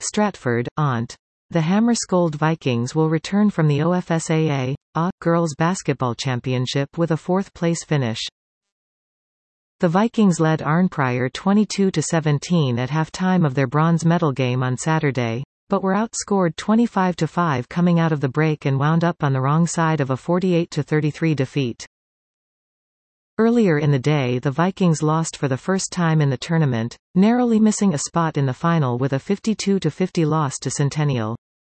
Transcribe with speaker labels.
Speaker 1: Stratford, Ont. The Hammarskjöld Vikings will return from the OFSAA Girls Basketball Championship with a fourth-place finish. The Vikings led Arnprior 22-17 at halftime of their bronze medal game on Saturday, but were outscored 25-5 coming out of the break and wound up on the wrong side of a 48-33 defeat. Earlier in the day, the Vikings lost for the first time in the tournament, narrowly missing a spot in the final with a 52-50 loss to Centennial.